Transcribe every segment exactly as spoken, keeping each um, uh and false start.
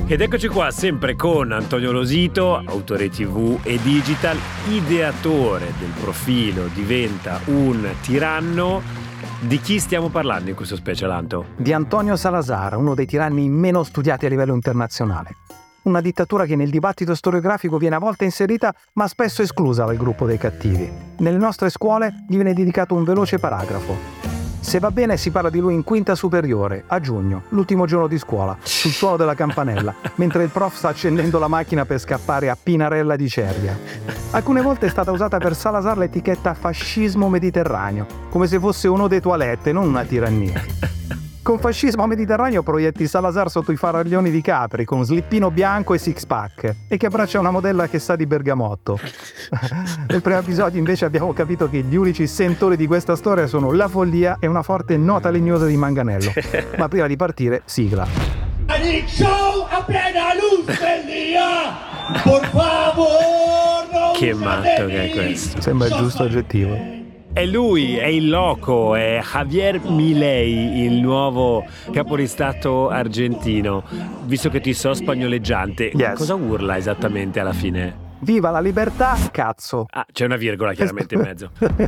Ed eccoci qua sempre con Antonio Losito, autore tivù e digital, ideatore del profilo Diventa un tiranno. Di chi stiamo parlando in questo special, Anto? Di Antonio Salazar, uno dei tiranni meno studiati a livello internazionale. Una dittatura che nel dibattito storiografico viene a volte inserita ma spesso esclusa dal gruppo dei cattivi. Nelle nostre scuole gli viene dedicato un veloce paragrafo. Se va bene si parla di lui in quinta superiore, a giugno, l'ultimo giorno di scuola, sul suolo della campanella, mentre il prof sta accendendo la macchina per scappare a Pinarella di Cervia. Alcune volte è stata usata per Salazar l'etichetta fascismo mediterraneo, come se fosse uno dei toilette, non una tirannia. Con fascismo mediterraneo proietti Salazar sotto i faraglioni di Capri, con slippino bianco e six pack, e che abbraccia una modella che sa di bergamotto. Nel primo episodio invece abbiamo capito che gli unici sentori di questa storia sono la follia e una forte nota legnosa di manganello. Ma prima di partire, sigla. Show appena luz del dia, por favor. Che matto che è questo. Sembra il giusto aggettivo. È lui, è il loco, è Javier Milei, il nuovo capo di stato argentino. Visto che ti so spagnoleggiante, yes. Cosa urla esattamente alla fine? Viva la libertà, cazzo! Ah, c'è una virgola chiaramente in mezzo.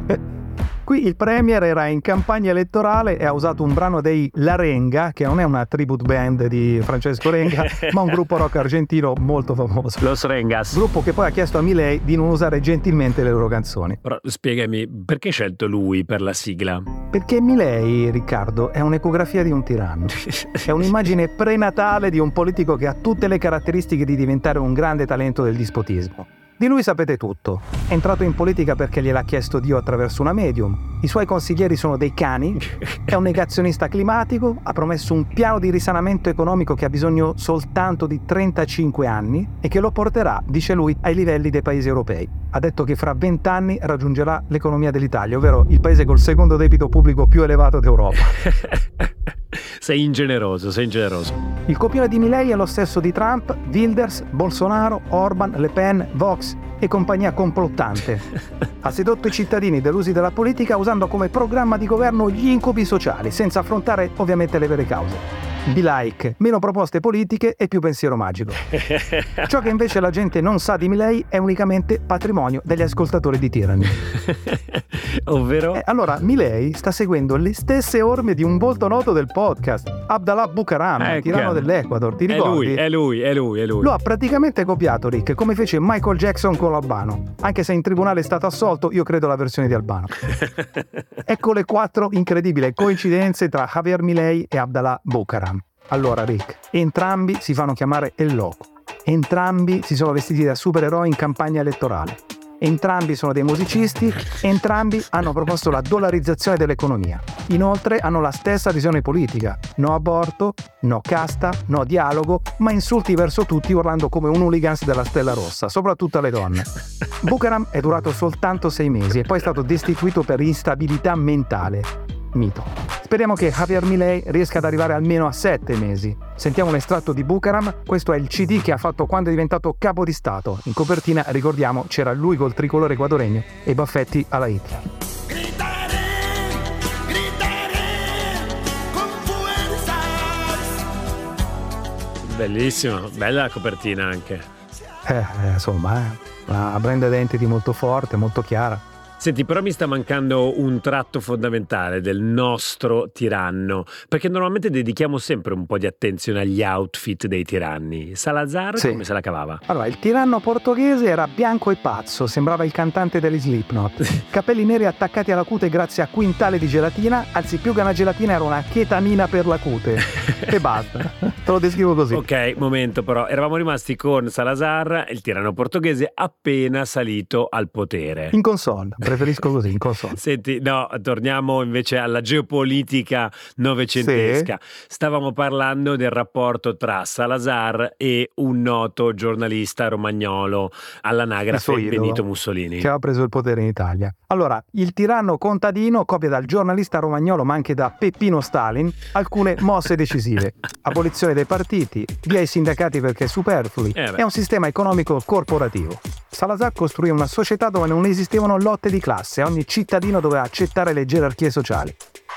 Qui il premier era in campagna elettorale e ha usato un brano dei La Renga, che non è una tribute band di Francesco Renga, ma un gruppo rock argentino molto famoso. Los Rengas. Gruppo che poi ha chiesto a Milei di non usare gentilmente le loro canzoni. Però spiegami, perché hai scelto lui per la sigla? Perché Milei, Riccardo, è un'ecografia di un tiranno. È un'immagine prenatale di un politico che ha tutte le caratteristiche di diventare un grande talento del dispotismo. Di lui sapete tutto. È entrato in politica perché gliel'ha chiesto Dio attraverso una medium. I suoi consiglieri sono dei cani. È un negazionista climatico. Ha promesso un piano di risanamento economico che ha bisogno soltanto di trentacinque anni e che lo porterà, dice lui, ai livelli dei paesi europei. Ha detto che fra venti anni raggiungerà l'economia dell'Italia, ovvero il paese col secondo debito pubblico più elevato d'Europa. Sei ingeneroso, sei ingeneroso. Il copione di Milei è lo stesso di Trump, Wilders, Bolsonaro, Orban, Le Pen, Vox e compagnia complottante. Ha sedotto i cittadini delusi dalla politica usando come programma di governo gli incubi sociali, senza affrontare ovviamente le vere cause. Be like, meno proposte politiche e più pensiero magico. Ciò che invece la gente non sa di Milei è unicamente patrimonio degli ascoltatori di Tirani. Ovvero? Eh, allora, Milei sta seguendo le stesse orme di un volto noto del podcast, Abdallah Bucaram, ecco. Tirano dell'Ecuador, ti ricordi? È lui, è lui, è lui, è lui. Lo ha praticamente copiato, Rick, come fece Michael Jackson con l'Albano. Anche se in tribunale è stato assolto, io credo alla versione di Albano. Ecco le quattro incredibili coincidenze tra Javier Milei e Abdallah Bucaram. Allora, Rick, entrambi si fanno chiamare El Loco. Entrambi si sono vestiti da supereroi in campagna elettorale. Entrambi sono dei musicisti, entrambi hanno proposto la dollarizzazione dell'economia. Inoltre hanno la stessa visione politica: no aborto, no casta, no dialogo, ma insulti verso tutti urlando come un hooligans della Stella Rossa, soprattutto alle donne. Bucaram è durato soltanto sei mesi e poi è stato destituito per instabilità mentale. Mito. Speriamo che Javier Milei riesca ad arrivare almeno a sette mesi. Sentiamo un estratto di Bucaram. Questo è il C D che ha fatto quando è diventato capo di Stato. In copertina, ricordiamo, c'era lui col tricolore equadoregno e i baffetti alla Hitler. Gritaré, gritaré con fuerzas. Bellissimo, bella la copertina anche. Eh, eh insomma, eh. Una brand identity molto forte, molto chiara. Senti, però mi sta mancando un tratto fondamentale del nostro tiranno, perché normalmente dedichiamo sempre un po' di attenzione agli outfit dei tiranni. Salazar sì. Come se la cavava? Allora, il tiranno portoghese era bianco e pazzo, sembrava il cantante degli Slipknot. Capelli neri attaccati alla cute grazie a quintali di gelatina, anzi più che una gelatina era una chetamina per la cute. E basta, te lo descrivo così. Ok, momento però, eravamo rimasti con Salazar, il tiranno portoghese appena salito al potere. In console. Preferisco così, in console. Senti, no, torniamo invece alla geopolitica novecentesca. Sì. Stavamo parlando del rapporto tra Salazar e un noto giornalista romagnolo all'anagrafe Benito Mussolini, che aveva preso il potere in Italia. Allora, il tiranno contadino copia dal giornalista romagnolo, ma anche da Peppino Stalin, alcune mosse decisive. Abolizione dei partiti, via i sindacati perché superflui, eh e un sistema economico corporativo. Salazar costruì una società dove non esistevano lotte di classe, ogni cittadino doveva accettare le gerarchie sociali.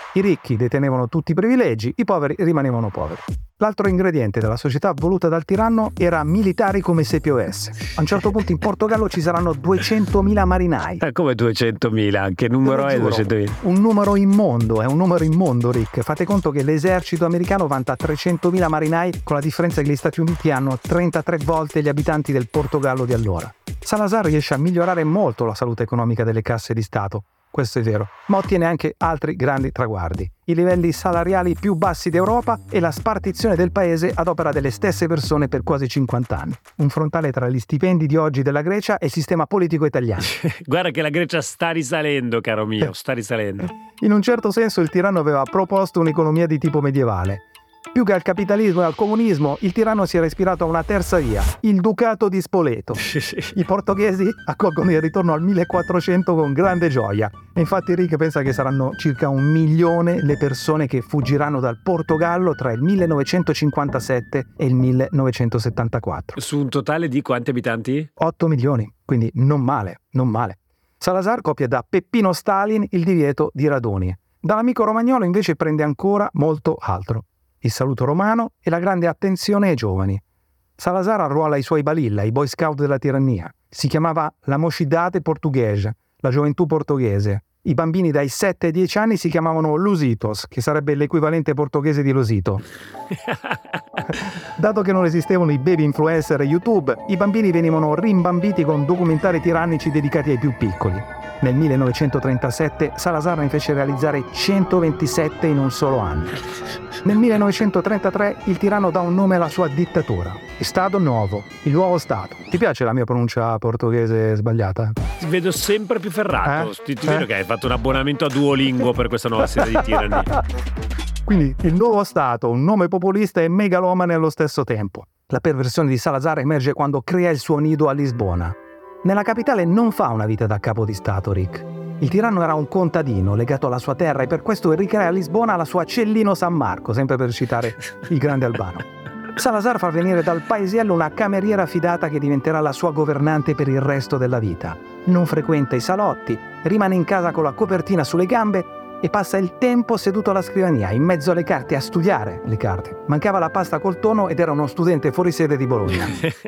I ricchi detenevano tutti i privilegi, i poveri rimanevano poveri. L'altro ingrediente della società voluta dal tiranno era militari come S P O S. A un certo punto in Portogallo ci saranno duecentomila marinai. Eh, come duecentomila? Che numero è duecentomila? Un numero immondo, è un numero immondo, Rick. Fate conto che l'esercito americano vanta trecentomila marinai, con la differenza che gli Stati Uniti hanno trentatré volte gli abitanti del Portogallo di allora. Salazar riesce a migliorare molto la salute economica delle casse di Stato. Questo è vero, ma ottiene anche altri grandi traguardi. I livelli salariali più bassi d'Europa e la spartizione del paese ad opera delle stesse persone per quasi cinquanta anni. Un frontale tra gli stipendi di oggi della Grecia e il sistema politico italiano. Guarda che la Grecia sta risalendo, caro mio, sta risalendo. In un certo senso il tiranno aveva proposto un'economia di tipo medievale. Più che al capitalismo e al comunismo, il tiranno si era ispirato a una terza via, il Ducato di Spoleto. I portoghesi accolgono il ritorno al millequattrocento con grande gioia. E infatti Rick pensa che saranno circa un milione le persone che fuggiranno dal Portogallo tra il millenovecentocinquantasette e il millenovecentosettantaquattro. Su un totale di quanti abitanti? otto milioni, quindi non male, non male. Salazar copia da Peppino Stalin il divieto di raduni. Dall'amico romagnolo invece prende ancora molto altro. Il saluto romano e la grande attenzione ai giovani. Salazar arruola i suoi balilla, i boy scout della tirannia. Si chiamava la mocidade portuguesa, la gioventù portoghese. I bambini dai sette ai dieci anni si chiamavano lusitos, che sarebbe l'equivalente portoghese di losito. Dato che non esistevano i baby influencer e YouTube, i bambini venivano rimbambiti con documentari tirannici dedicati ai più piccoli. Nel millenovecentotrentasette Salazar ne fece realizzare centoventisette in un solo anno. Nel millenovecentotrentatré il tiranno dà un nome alla sua dittatura. Stato Nuovo, il nuovo Stato. Ti piace la mia pronuncia portoghese sbagliata? Ti vedo sempre più ferrato. Eh? Ti, ti Eh? vedo che hai fatto un abbonamento a Duolingo per questa nuova serie di tiranni. Quindi il nuovo Stato, un nome populista e megalomane allo stesso tempo. La perversione di Salazar emerge quando crea il suo nido a Lisbona. Nella capitale non fa una vita da capo di Stato, Rick. Il tiranno era un contadino legato alla sua terra e per questo ricrea a Lisbona la sua Cellino San Marco, sempre per citare il grande Albano. Salazar fa venire dal paesiello una cameriera fidata che diventerà la sua governante per il resto della vita. Non frequenta i salotti, rimane in casa con la copertina sulle gambe e passa il tempo seduto alla scrivania, in mezzo alle carte, a studiare le carte. Mancava la pasta col tonno ed era uno studente fuori sede di Bologna.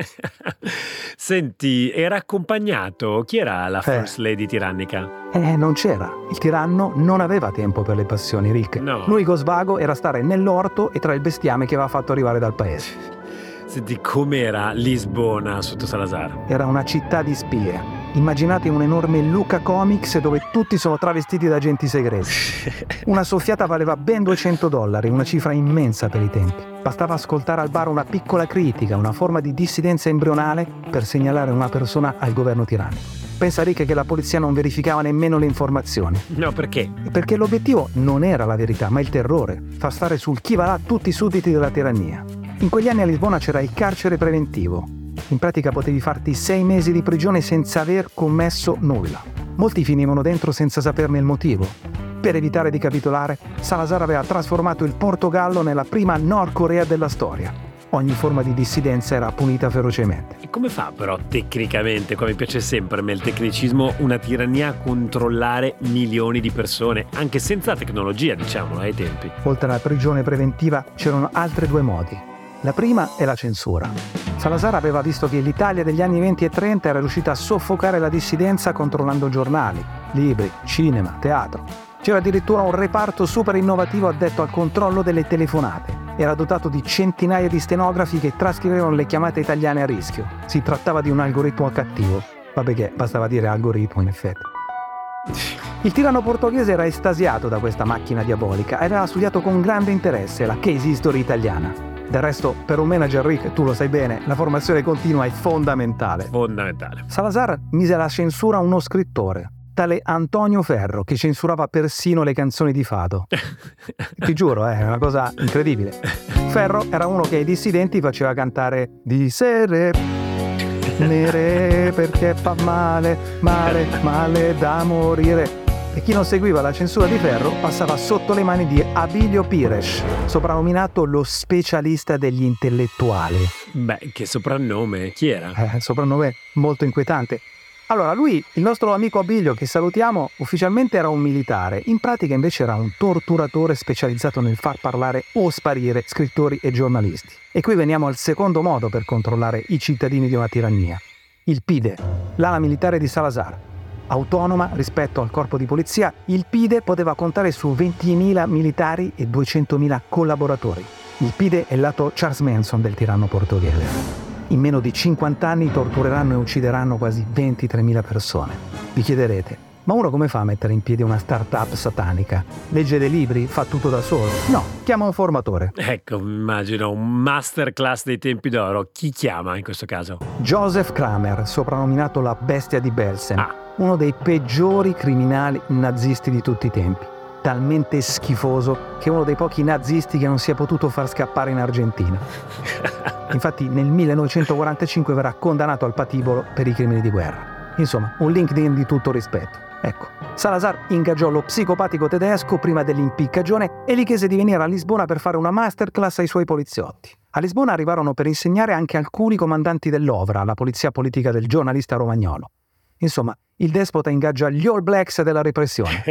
Senti, era accompagnato? Chi era la First Eh. Lady tirannica? Eh, non c'era. Il tiranno non aveva tempo per le passioni, Rick. No. L'unico svago era stare nell'orto e tra il bestiame che aveva fatto arrivare dal paese. Senti, com'era Lisbona sotto Salazar? Era una città di spie. Immaginate un enorme Luca Comics dove tutti sono travestiti da agenti segreti. Una soffiata valeva ben duecento dollari, una cifra immensa per i tempi. Bastava ascoltare al bar una piccola critica, una forma di dissidenza embrionale per segnalare una persona al governo tirannico. Pensa Rick che la polizia non verificava nemmeno le informazioni. No, perché? Perché l'obiettivo non era la verità, ma il terrore. Far stare sul chi va là tutti i sudditi della tirannia. In quegli anni a Lisbona c'era il carcere preventivo. In pratica potevi farti sei mesi di prigione senza aver commesso nulla. Molti finivano dentro senza saperne il motivo. Per evitare di capitolare, Salazar aveva trasformato il Portogallo nella prima Nord Corea della storia. Ogni forma di dissidenza era punita ferocemente. E come fa però tecnicamente, come piace sempre a me il tecnicismo, una tirannia a controllare milioni di persone, anche senza tecnologia, diciamolo, ai tempi? Oltre alla prigione preventiva c'erano altri due modi. La prima è la censura. Salazar aveva visto che l'Italia degli anni venti e trenta era riuscita a soffocare la dissidenza controllando giornali, libri, cinema, teatro. C'era addirittura un reparto super innovativo addetto al controllo delle telefonate. Era dotato di centinaia di stenografi che trascrivevano le chiamate italiane a rischio. Si trattava di un algoritmo cattivo. Vabbè che bastava dire algoritmo in effetti. Il tiranno portoghese era estasiato da questa macchina diabolica e aveva studiato con grande interesse la case history italiana. Del resto, per un manager Rick, tu lo sai bene, la formazione continua è fondamentale. Fondamentale. Salazar mise alla censura uno scrittore, tale Antonio Ferro, che censurava persino le canzoni di Fado. Ti giuro, è una cosa incredibile. Ferro era uno che ai dissidenti faceva cantare di sere nere perché fa male, male, male da morire. E chi non seguiva la censura di Ferro passava sotto le mani di Abilio Pires, soprannominato lo specialista degli intellettuali. Beh, che soprannome, chi era? Eh, soprannome molto inquietante. Allora, lui, il nostro amico Abilio, che salutiamo, ufficialmente era un militare, in pratica invece era un torturatore specializzato nel far parlare o sparire scrittori e giornalisti. E qui veniamo al secondo modo per controllare i cittadini di una tirannia: il P I D E, l'ala militare di Salazar. Autonoma rispetto al corpo di polizia, il P I D E poteva contare su ventimila militari e duecentomila collaboratori. Il P I D E è il lato Charles Manson del tiranno portoghese. In meno di cinquanta anni tortureranno e uccideranno quasi ventitremila persone. Vi chiederete, ma uno come fa a mettere in piedi una start-up satanica? Legge dei libri? Fa tutto da solo? No, chiama un formatore. Ecco, immagino un masterclass dei tempi d'oro. Chi chiama in questo caso? Joseph Kramer, soprannominato la bestia di Belsen, Ah. uno dei peggiori criminali nazisti di tutti i tempi. Talmente schifoso che è uno dei pochi nazisti che non si è potuto far scappare in Argentina. Infatti nel millenovecentoquarantacinque verrà condannato al patibolo per i crimini di guerra. Insomma, un LinkedIn di tutto rispetto. Ecco, Salazar ingaggiò lo psicopatico tedesco prima dell'impiccagione e gli chiese di venire a Lisbona per fare una masterclass ai suoi poliziotti. A Lisbona arrivarono per insegnare anche alcuni comandanti dell'Ovra, la polizia politica del giornalista romagnolo. Insomma, il despota ingaggia gli All Blacks della repressione.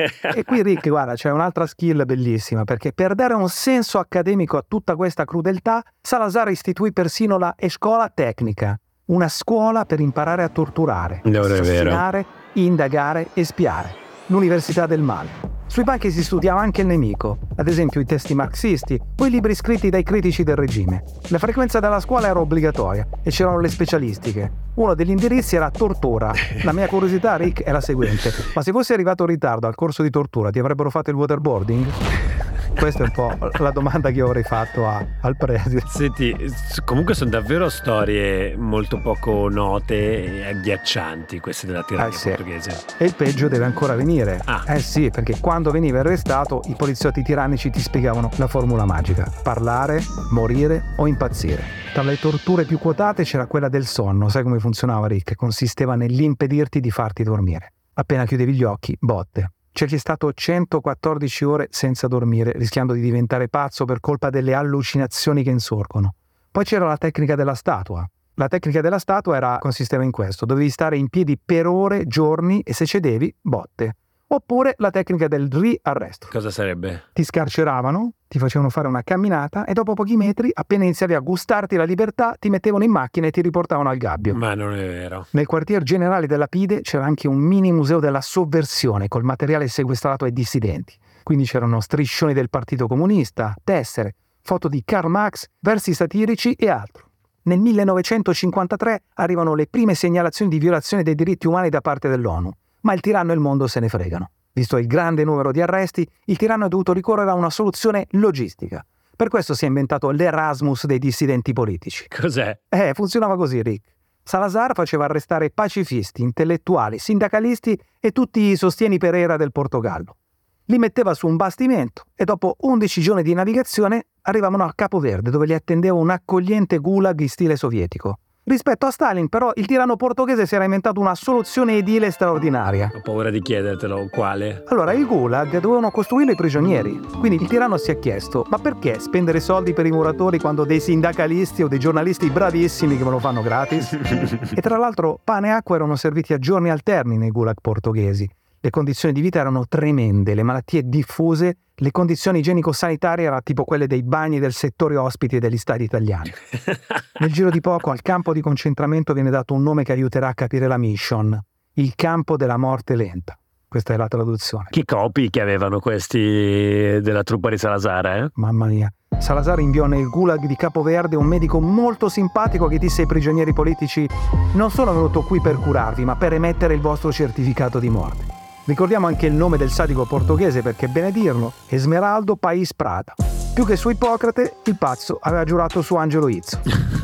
E qui, Rick, guarda, c'è un'altra skill bellissima, perché per dare un senso accademico a tutta questa crudeltà, Salazar istituì persino la Escola Tecnica, una scuola per imparare a torturare, Non è vero. assassinare, indagare e spiare. L'università del male. Sui banchi si studiava anche il nemico, ad esempio i testi marxisti o i libri scritti dai critici del regime. La frequenza della scuola era obbligatoria e c'erano le specialistiche. Uno degli indirizzi era tortura. La mia curiosità, Rick, è la seguente: ma se fossi arrivato in ritardo al corso di tortura ti avrebbero fatto il waterboarding? Questa è un po' la domanda che io avrei fatto a, al preside. Senti, comunque sono davvero storie molto poco note e agghiaccianti queste della tirannia Eh sì. portoghese. E il peggio deve ancora venire. Ah. Eh sì, perché quando veniva arrestato i poliziotti tirannici ti spiegavano la formula magica: parlare, morire o impazzire. Tra le torture più quotate c'era quella del sonno. Sai come funzionava, Rick? Consisteva nell'impedirti di farti dormire. Appena chiudevi gli occhi, botte. C'è chi è stato centoquattordici ore senza dormire, rischiando di diventare pazzo per colpa delle allucinazioni che insorgono. Poi c'era la tecnica della statua. La tecnica della statua era, consisteva in questo: dovevi stare in piedi per ore, giorni, e se cedevi, botte. Oppure la tecnica del riarresto. Cosa sarebbe? Ti scarceravano, ti facevano fare una camminata e dopo pochi metri, appena iniziavi a gustarti la libertà, ti mettevano in macchina e ti riportavano al gabbio. Ma non è vero. Nel quartier generale della P I D E c'era anche un mini museo della sovversione col materiale sequestrato ai dissidenti. Quindi c'erano striscioni del Partito Comunista, tessere, foto di Karl Marx, versi satirici e altro. Nel millenovecentocinquantatré arrivano le prime segnalazioni di violazione dei diritti umani da parte dell'ONU, ma il tiranno e il mondo se ne fregano. Visto il grande numero di arresti, il tiranno ha dovuto ricorrere a una soluzione logistica. Per questo si è inventato l'Erasmus dei dissidenti politici. Cos'è? Eh, funzionava così, Rick. Salazar faceva arrestare pacifisti, intellettuali, sindacalisti e tutti i sostieni Pereira del Portogallo. Li metteva su un bastimento e dopo undici giorni di navigazione arrivavano a Capo Verde, dove li attendeva un accogliente gulag in stile sovietico. Rispetto a Stalin, però, il tiranno portoghese si era inventato una soluzione edile straordinaria. Ho paura di chiedertelo. Quale? Allora, il gulag dovevano costruirlo i prigionieri. Quindi il tiranno si è chiesto: ma perché spendere soldi per i muratori quando dei sindacalisti o dei giornalisti bravissimi che me lo fanno gratis? E tra l'altro pane e acqua erano serviti a giorni alterni nei gulag portoghesi. Le condizioni di vita erano tremende, le malattie diffuse, le condizioni igienico-sanitarie erano tipo quelle dei bagni del settore ospiti degli stadi italiani. Nel giro di poco al campo di concentramento viene dato un nome che aiuterà a capire la mission: il campo della morte lenta. Questa è la traduzione. Che copi che avevano questi della truppa di Salazar, eh? Mamma mia. Salazar inviò nel gulag di Capo Verde un medico molto simpatico che disse ai prigionieri politici: non sono venuto qui per curarvi, ma per emettere il vostro certificato di morte. Ricordiamo anche il nome del sadico portoghese perché, bene dirlo, Esmeraldo País Prada. Più che su Ippocrate, il pazzo aveva giurato su Angelo Izzo.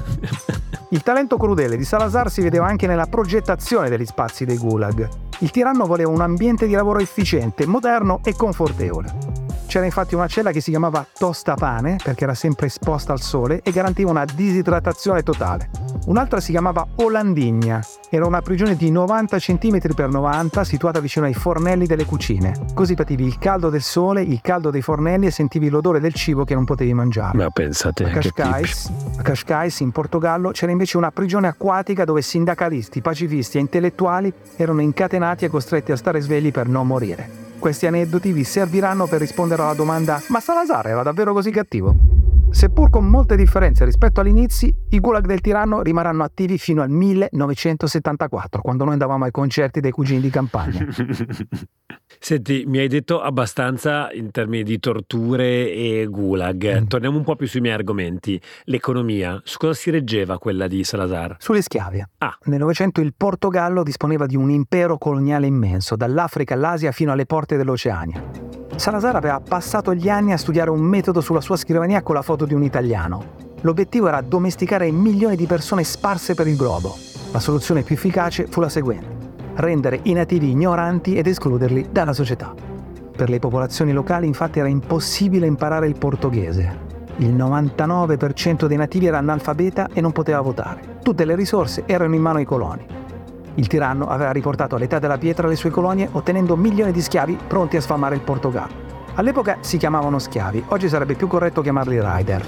Il talento crudele di Salazar si vedeva anche nella progettazione degli spazi dei gulag. Il tiranno voleva un ambiente di lavoro efficiente, moderno e confortevole. C'era infatti una cella che si chiamava tostapane perché era sempre esposta al sole e garantiva una disidratazione totale. Un'altra si chiamava Olandigna. Era una prigione di novanta centimetri per novanta situata vicino ai fornelli delle cucine. Così pativi il caldo del sole, il caldo dei fornelli e sentivi l'odore del cibo che non potevi mangiare. Ma pensate, a Cascais, a Cascais, in Portogallo, c'era invece una prigione acquatica dove sindacalisti, pacifisti e intellettuali erano incatenati e costretti a stare svegli per non morire. Questi aneddoti vi serviranno per rispondere alla domanda: ma Salazar era davvero così cattivo? Seppur con molte differenze rispetto agli inizi, i gulag del tiranno rimarranno attivi fino al millenovecentosettantaquattro, quando noi andavamo ai concerti dei cugini di campagna. Senti, mi hai detto abbastanza in termini di torture e gulag. Mm. Torniamo un po' più sui miei argomenti. L'economia, su cosa si reggeva quella di Salazar? Sulle schiavi. Ah. Nel Novecento il Portogallo disponeva di un impero coloniale immenso, dall'Africa all'Asia fino alle porte dell'Oceania. Salazar aveva passato gli anni a studiare un metodo sulla sua scrivania con la foto di un italiano. L'obiettivo era domesticare milioni di persone sparse per il globo. La soluzione più efficace fu la seguente: rendere i nativi ignoranti ed escluderli dalla società. Per le popolazioni locali infatti era impossibile imparare il portoghese. Il novantanove per cento dei nativi era analfabeta e non poteva votare. Tutte le risorse erano in mano ai coloni. Il tiranno aveva riportato all'età della pietra le sue colonie, ottenendo milioni di schiavi pronti a sfamare il Portogallo. All'epoca si chiamavano schiavi, oggi sarebbe più corretto chiamarli rider.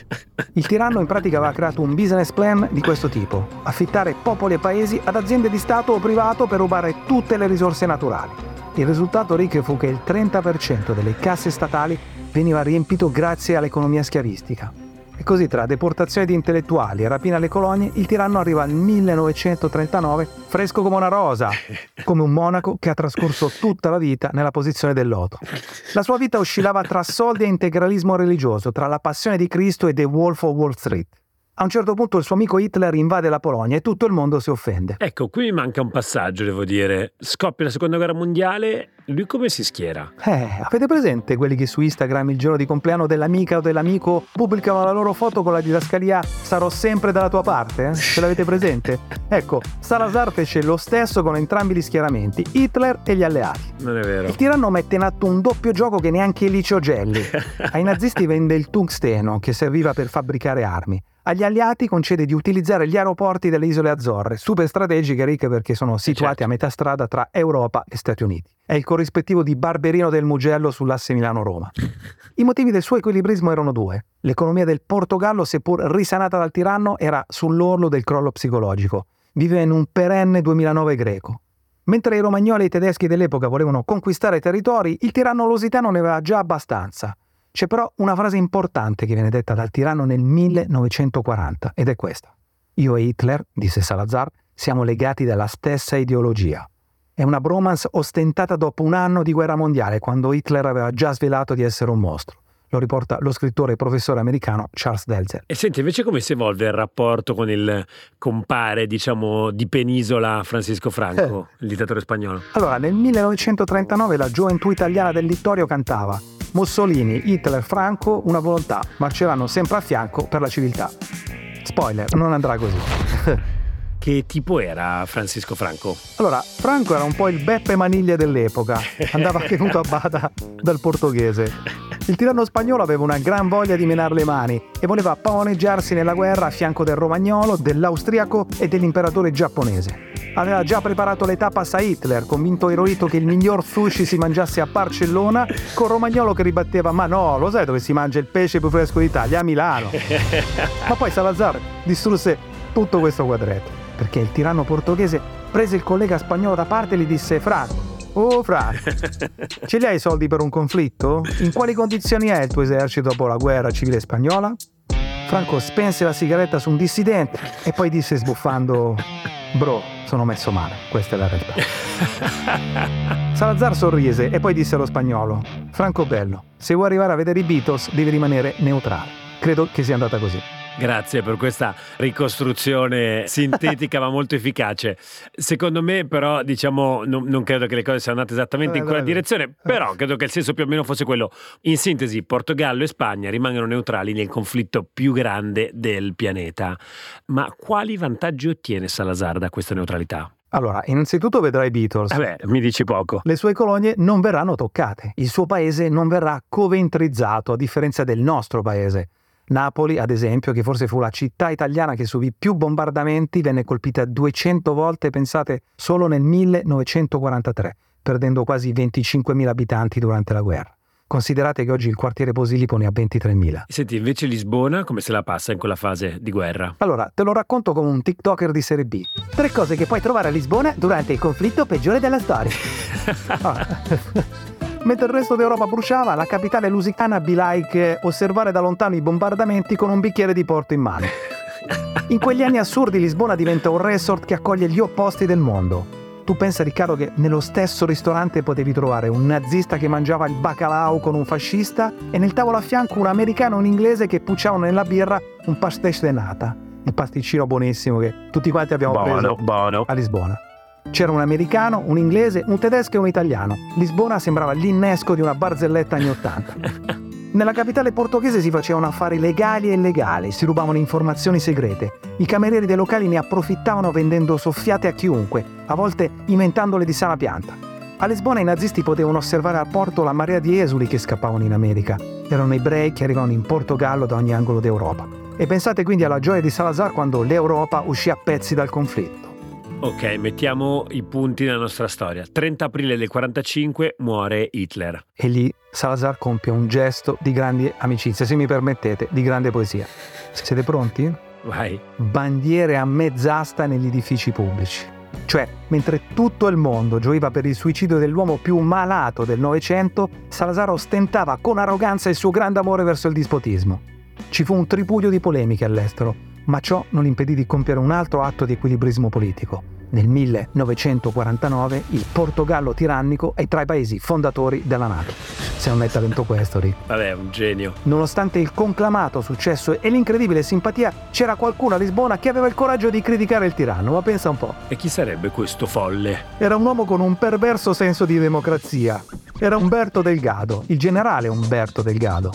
Il tiranno in pratica aveva creato un business plan di questo tipo: affittare popoli e paesi ad aziende di Stato o privato per rubare tutte le risorse naturali. Il risultato, Rick, fu che il trenta per cento delle casse statali veniva riempito grazie all'economia schiavistica. E così, tra deportazione di intellettuali e rapina alle colonie, il tiranno arriva al millenovecentotrentanove fresco come una rosa, come un monaco che ha trascorso tutta la vita nella posizione del loto. La sua vita oscillava tra soldi e integralismo religioso, tra la passione di Cristo e The Wolf of Wall Street. A un certo punto il suo amico Hitler invade la Polonia e tutto il mondo si offende. Ecco, qui mi manca un passaggio, devo dire. Scoppia la seconda guerra mondiale, lui come si schiera? Eh, avete presente quelli che su Instagram il giorno di compleanno dell'amica o dell'amico pubblicano la loro foto con la didascalia "sarò sempre dalla tua parte"? Eh? Ce l'avete presente? Ecco, Salazar fece lo stesso con entrambi gli schieramenti, Hitler e gli alleati. Non è vero. Il tiranno mette in atto un doppio gioco che neanche Licio Gelli. Ai nazisti vende il tungsteno, che serviva per fabbricare armi. Agli alleati concede di utilizzare gli aeroporti delle isole Azzorre, super strategiche, Rick, perché sono situati certo. a metà strada tra Europa e Stati Uniti. È il corrispettivo di Barberino del Mugello sull'asse Milano-Roma. I motivi del suo equilibrismo erano due. L'economia del Portogallo, seppur risanata dal tiranno, era sull'orlo del crollo psicologico. Viveva in un perenne duemilanove greco. Mentre i romagnoli e i tedeschi dell'epoca volevano conquistare territori, il tiranno lusitano ne aveva già abbastanza. C'è però una frase importante che viene detta dal tiranno nel millenovecentoquaranta, ed è questa: "Io e Hitler", disse Salazar, "siamo legati dalla stessa ideologia". È una bromance ostentata dopo un anno di guerra mondiale, quando Hitler aveva già svelato di essere un mostro. Lo riporta lo scrittore e professore americano Charles Delzer. E senti, invece come si evolve il rapporto con il compare, diciamo, di penisola Francisco Franco, eh. il dittatore spagnolo? Allora, nel millenovecentotrentanove la gioventù italiana del Littorio cantava: "Mussolini, Hitler, Franco, una volontà, marceranno sempre a fianco per la civiltà". Spoiler, non andrà così. Che tipo era Francisco Franco? Allora, Franco era un po' il Beppe Maniglia dell'epoca, andava tenuto a bada dal portoghese. Il tiranno spagnolo aveva una gran voglia di menar le mani e voleva pavoneggiarsi nella guerra a fianco del romagnolo, dell'austriaco e dell'imperatore giapponese. Aveva già preparato le tapas a Hitler, convinto Hirohito che il miglior sushi si mangiasse a Barcellona, con Romagnolo che ribatteva: "Ma no, lo sai dove si mangia il pesce più fresco d'Italia? A Milano". Ma poi Salazar distrusse tutto questo quadretto, perché il tiranno portoghese prese il collega spagnolo da parte e gli disse: "Franco, oh Franco, ce li hai i soldi per un conflitto? In quali condizioni è il tuo esercito dopo la guerra civile spagnola?". Franco spense la sigaretta su un dissidente e poi disse sbuffando: "Bro, sono messo male, questa è la realtà". Salazar sorrise e poi disse allo spagnolo: "Franco bello, se vuoi arrivare a vedere i Beatles devi rimanere neutrale". Credo che sia andata così. Grazie per questa ricostruzione sintetica ma molto efficace. Secondo me però, diciamo, non, non credo che le cose siano andate esattamente in quella direzione, però credo che il senso più o meno fosse quello. In sintesi, Portogallo e Spagna rimangono neutrali nel conflitto più grande del pianeta. Ma quali vantaggi ottiene Salazar da questa neutralità? Allora, innanzitutto vedrà i Beatles. Vabbè, mi dici poco. Le sue colonie non verranno toccate. Il suo paese non verrà coventrizzato, a differenza del nostro paese. Napoli, ad esempio, che forse fu la città italiana che subì più bombardamenti, venne colpita duecento volte, pensate, solo nel millenovecentoquarantatré, perdendo quasi venticinquemila abitanti durante la guerra. Considerate che oggi il quartiere Posillipo ne ha ventitremila. Senti, invece Lisbona come se la passa in quella fase di guerra? Allora, te lo racconto come un TikToker di serie B. Tre cose che puoi trovare a Lisbona durante il conflitto peggiore della storia. Ah. Mentre il resto d'Europa bruciava, la capitale lusitana be like osservare da lontano i bombardamenti con un bicchiere di porto in mano. In quegli anni assurdi Lisbona diventa un resort che accoglie gli opposti del mondo. Tu pensa, Riccardo, che nello stesso ristorante potevi trovare un nazista che mangiava il bacalao con un fascista e nel tavolo a fianco un americano e un inglese che pucciavano nella birra un pastéis de nata, il pasticcino buonissimo che tutti quanti abbiamo buono, preso buono. a Lisbona. C'era un americano, un inglese, un tedesco e un italiano. Lisbona sembrava l'innesco di una barzelletta anni ottanta. Nella capitale portoghese si facevano affari legali e illegali, si rubavano informazioni segrete. I camerieri dei locali ne approfittavano vendendo soffiate a chiunque, a volte inventandole di sana pianta. A Lisbona i nazisti potevano osservare al porto la marea di esuli che scappavano in America. Erano ebrei che arrivavano in Portogallo da ogni angolo d'Europa. E pensate quindi alla gioia di Salazar quando l'Europa uscì a pezzi dal conflitto. Ok, mettiamo i punti nella nostra storia. trenta aprile del quarantacinque muore Hitler. E lì Salazar compie un gesto di grande amicizia, se mi permettete, di grande poesia. Siete pronti? Vai. Bandiere a mezz'asta negli edifici pubblici. Cioè, mentre tutto il mondo gioiva per il suicidio dell'uomo più malato del Novecento, Salazar ostentava con arroganza il suo grande amore verso il dispotismo. Ci fu un tripudio di polemiche all'estero, ma ciò non impedì di compiere un altro atto di equilibrismo politico. Nel millenovecentoquarantanove il Portogallo tirannico è tra i paesi fondatori della NATO. Se non è talento questo, Rick. Vabbè, un genio. Nonostante il conclamato successo e l'incredibile simpatia, c'era qualcuno a Lisbona che aveva il coraggio di criticare il tiranno, ma pensa un po'. E chi sarebbe questo folle? Era un uomo con un perverso senso di democrazia. Era Umberto Delgado, il generale Umberto Delgado.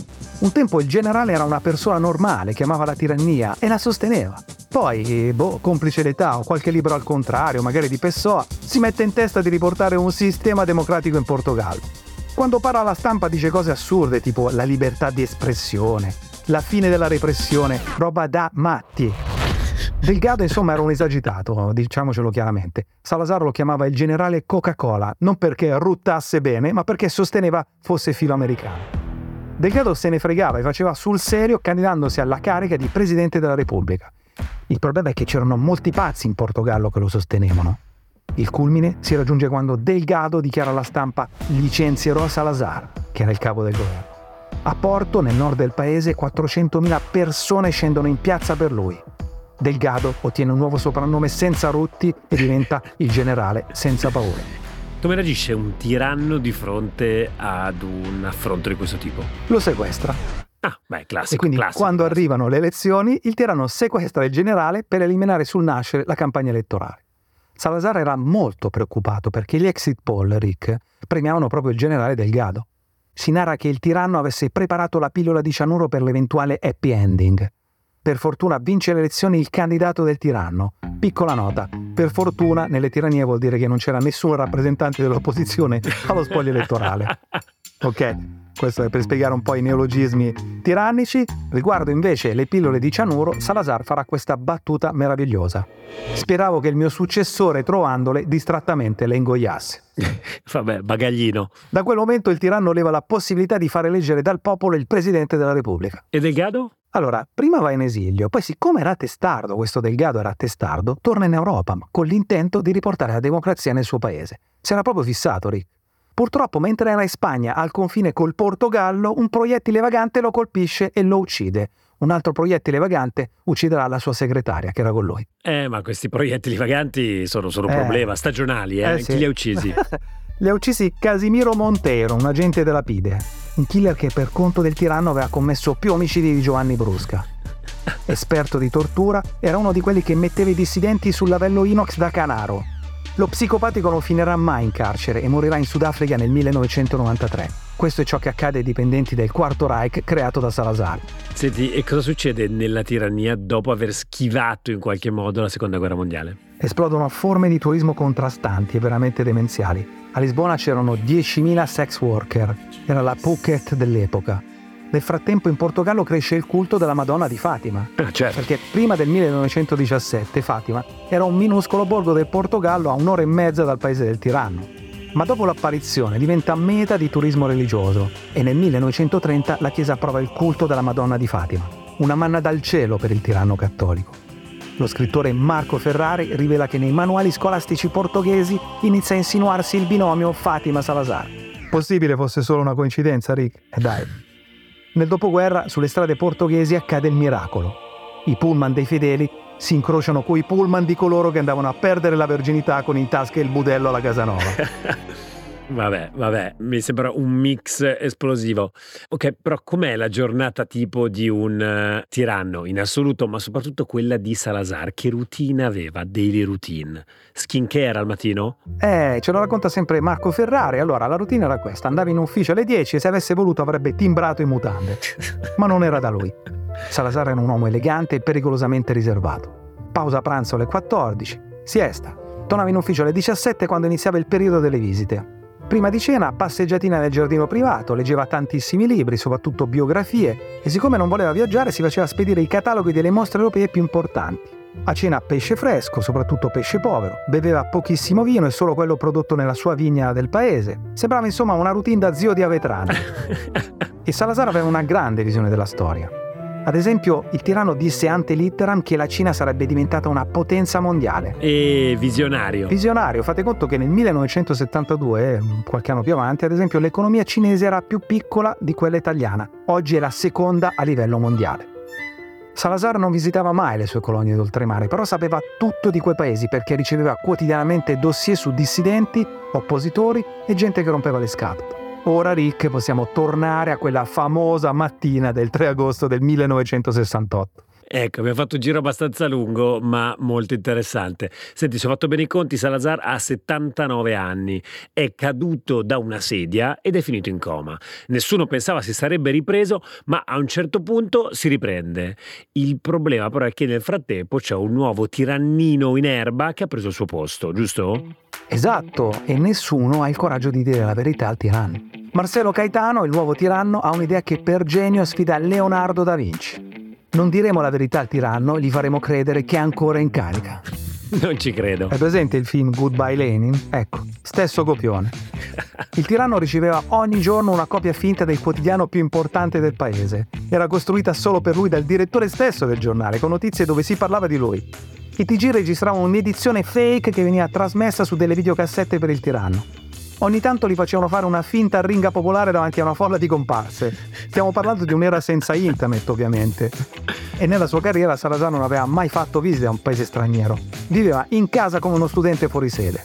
Un tempo il generale era una persona normale che amava la tirannia e la sosteneva. Poi, boh, complice l'età o qualche libro al contrario, magari di Pessoa, si mette in testa di riportare un sistema democratico in Portogallo. Quando parla alla stampa dice cose assurde tipo la libertà di espressione, la fine della repressione, roba da matti. Delgado insomma era un esagitato, diciamocelo chiaramente. Salazar lo chiamava il generale Coca-Cola, non perché ruttasse bene, ma perché sosteneva fosse filoamericano. Delgado se ne fregava e faceva sul serio candidandosi alla carica di Presidente della Repubblica. Il problema è che c'erano molti pazzi in Portogallo che lo sostenevano. Il culmine si raggiunge quando Delgado dichiara alla stampa licenzierò Salazar, che era il capo del governo. A Porto, nel nord del paese, quattrocentomila persone scendono in piazza per lui. Delgado ottiene un nuovo soprannome senza rutti e diventa il generale senza paura. Come reagisce un tiranno di fronte ad un affronto di questo tipo? Lo sequestra. Ah, beh, classico. E quindi classico, quando classico. arrivano le elezioni, il tiranno sequestra il generale per eliminare sul nascere la campagna elettorale. Salazar era molto preoccupato perché gli exit poll, Rick, premiavano proprio il generale Delgado. Si narra che il tiranno avesse preparato la pillola di cianuro per l'eventuale happy ending. Per fortuna vince le elezioni il candidato del tiranno. Piccola nota, per fortuna nelle tiranie vuol dire che non c'era nessun rappresentante dell'opposizione allo spoglio elettorale. Ok, questo è per spiegare un po' i neologismi tirannici. Riguardo invece le pillole di cianuro, Salazar farà questa battuta meravigliosa. Speravo che il mio successore, trovandole, distrattamente le ingoiasse. Vabbè, bagaglino. Da quel momento il tiranno leva la possibilità di far eleggere dal popolo il Presidente della Repubblica. E Delgado? Allora, prima va in esilio, poi siccome era testardo, questo Delgado era testardo, torna in Europa con l'intento di riportare la democrazia nel suo paese. Si era proprio fissato, Rick. Purtroppo, mentre era in Spagna, al confine col Portogallo, un proiettile vagante lo colpisce e lo uccide. Un altro proiettile vagante ucciderà la sua segretaria, che era con lui. Eh, ma questi proiettili vaganti sono solo un Eh. problema, stagionali, eh? Eh, sì. Chi li ha uccisi? Li ha uccisi Casimiro Monteiro, un agente della Pide, un killer che per conto del tiranno aveva commesso più omicidi di Giovanni Brusca. Esperto di tortura, era uno di quelli che metteva i dissidenti sul lavello inox da Canaro. Lo psicopatico non finirà mai in carcere e morirà in Sudafrica nel millenovecentonovantatré. Questo è ciò che accade ai dipendenti del Quarto Reich creato da Salazar. Senti, e cosa succede nella tirannia dopo aver schivato in qualche modo la Seconda Guerra Mondiale? Esplodono forme di turismo contrastanti e veramente demenziali. A Lisbona c'erano diecimila sex worker, era la Phuket dell'epoca. Nel frattempo in Portogallo cresce il culto della Madonna di Fatima. Ah, certo. Perché prima del millenovecentodiciassette Fatima era un minuscolo borgo del Portogallo a un'ora e mezza dal paese del tiranno. Ma dopo l'apparizione diventa meta di turismo religioso e nel millenovecentotrenta la Chiesa approva il culto della Madonna di Fatima, una manna dal cielo per il tiranno cattolico. Lo scrittore Marco Ferrari rivela che nei manuali scolastici portoghesi inizia a insinuarsi il binomio Fatima-Salazar. Possibile fosse solo una coincidenza, Rick? E eh dai. Nel dopoguerra sulle strade portoghesi accade il miracolo. I pullman dei fedeli si incrociano coi pullman di coloro che andavano a perdere la verginità con in tasca il budello alla Casanova. Vabbè, vabbè, mi sembra un mix esplosivo. Ok, però com'è la giornata tipo di un uh, tiranno in assoluto, ma soprattutto quella di Salazar? Che routine aveva? Daily routine? Skincare al mattino? Eh, ce lo racconta sempre Marco Ferrari. Allora, la routine era questa. Andava in ufficio alle dieci e se avesse voluto avrebbe timbrato in mutande. Ma non era da lui. Salazar era un uomo elegante e pericolosamente riservato. Pausa pranzo alle quattordici, siesta. Tornava in ufficio alle diciassette quando iniziava il periodo delle visite. Prima di cena, passeggiatina nel giardino privato, leggeva tantissimi libri, soprattutto biografie, e siccome non voleva viaggiare si faceva spedire i cataloghi delle mostre europee più importanti. A cena pesce fresco, soprattutto pesce povero, beveva pochissimo vino e solo quello prodotto nella sua vigna del paese. Sembrava insomma una routine da zio di Avetrano. E Salazar aveva una grande visione della storia. Ad esempio, il tiranno disse ante litteram che la Cina sarebbe diventata una potenza mondiale. E visionario. Visionario, fate conto che nel millenovecentosettantadue, qualche anno più avanti, ad esempio, l'economia cinese era più piccola di quella italiana. Oggi è la seconda a livello mondiale. Salazar non visitava mai le sue colonie d'oltremare, però sapeva tutto di quei paesi perché riceveva quotidianamente dossier su dissidenti, oppositori e gente che rompeva le scatole. Ora, Rick, possiamo tornare a quella famosa mattina del tre agosto del millenovecentosessantotto. Ecco, abbiamo fatto un giro abbastanza lungo, ma molto interessante. Senti, se ho fatto bene i conti, Salazar ha settantanove anni, è caduto da una sedia ed è finito in coma. Nessuno pensava si sarebbe ripreso, ma a un certo punto si riprende. Il problema però è che nel frattempo c'è un nuovo tirannino in erba che ha preso il suo posto, giusto? Esatto, e nessuno ha il coraggio di dire la verità al tiranno. Marcelo Caetano, il nuovo tiranno, ha un'idea che per genio sfida Leonardo da Vinci. Non diremo la verità al tiranno, gli faremo credere che è ancora in carica. Non ci credo. È presente il film Goodbye Lenin? Ecco, stesso copione. Il tiranno riceveva ogni giorno una copia finta del quotidiano più importante del paese. Era costruita solo per lui dal direttore stesso del giornale, con notizie dove si parlava di lui. I T G registravano un'edizione fake che veniva trasmessa su delle videocassette per il tiranno. Ogni tanto gli facevano fare una finta ringa popolare davanti a una folla di comparse. Stiamo parlando di un'era senza internet, ovviamente. E nella sua carriera Salazar non aveva mai fatto visite a un paese straniero. Viveva in casa come uno studente fuori sede.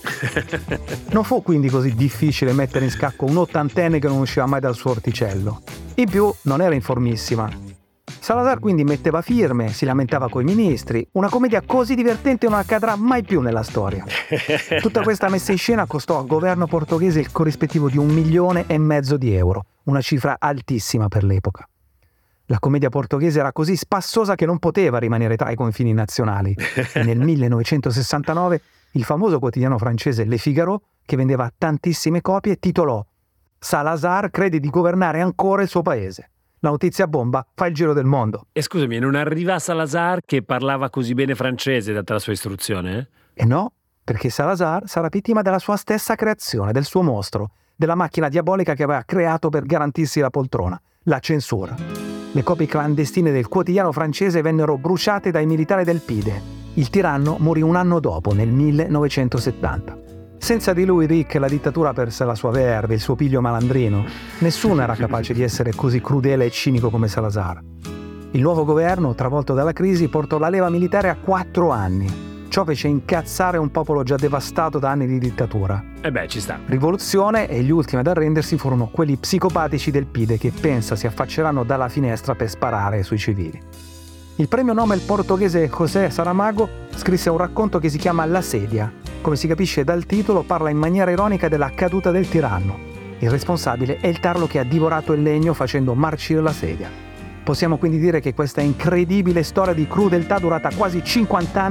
Non fu quindi così difficile mettere in scacco un ottantenne che non usciva mai dal suo orticello. In più, non era informissima. Salazar quindi metteva firme, si lamentava coi ministri. Una commedia così divertente non accadrà mai più nella storia. Tutta questa messa in scena costò al governo portoghese il corrispettivo di un milione e mezzo di euro, una cifra altissima per l'epoca. La commedia portoghese era così spassosa che non poteva rimanere tra i confini nazionali. E nel millenovecentosessantanove il famoso quotidiano francese Le Figaro, che vendeva tantissime copie, titolò «Salazar crede di governare ancora il suo paese». La notizia bomba fa il giro del mondo. E scusami, non arriva Salazar che parlava così bene francese data la sua istruzione? E no, perché Salazar sarà vittima della sua stessa creazione, del suo mostro, della macchina diabolica che aveva creato per garantirsi la poltrona, la censura. Le copie clandestine del quotidiano francese vennero bruciate dai militari del P I D E. Il tiranno morì un anno dopo, nel millenovecentosettanta. Senza di lui, Rick, la dittatura perse la sua verve, il suo piglio malandrino. Nessuno era capace di essere così crudele e cinico come Salazar. Il nuovo governo, travolto dalla crisi, portò la leva militare a quattro anni. Ciò fece incazzare un popolo già devastato da anni di dittatura. E beh, ci sta. Rivoluzione, e gli ultimi ad arrendersi furono quelli psicopatici del P I D E che pensa si affacceranno dalla finestra per sparare sui civili. Il premio Nobel portoghese José Saramago scrisse un racconto che si chiama La sedia. Come si capisce dal titolo, parla in maniera ironica della caduta del tiranno. Il responsabile è il tarlo che ha divorato il legno facendo marcire la sedia. Possiamo quindi dire che questa incredibile storia di crudeltà durata quasi cinquanta anni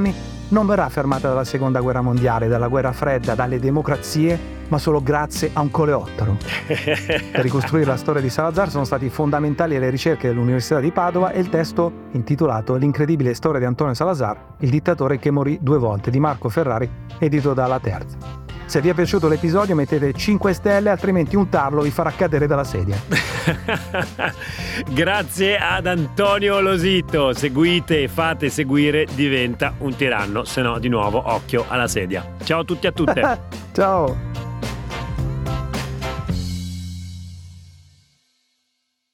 non verrà fermata dalla seconda guerra mondiale, dalla guerra fredda, dalle democrazie, ma solo grazie a un coleottero. Per ricostruire la storia di Salazar sono stati fondamentali le ricerche dell'Università di Padova e il testo intitolato L'incredibile storia di Antonio Salazar, il dittatore che morì due volte, di Marco Ferrari, edito dalla Terza. Se vi è piaciuto l'episodio mettete cinque stelle, altrimenti un tarlo vi farà cadere dalla sedia. Grazie ad Antonio Losito. Seguite e fate seguire, diventa un tiranno, se no di nuovo occhio alla sedia. Ciao a tutti e a tutte. Ciao.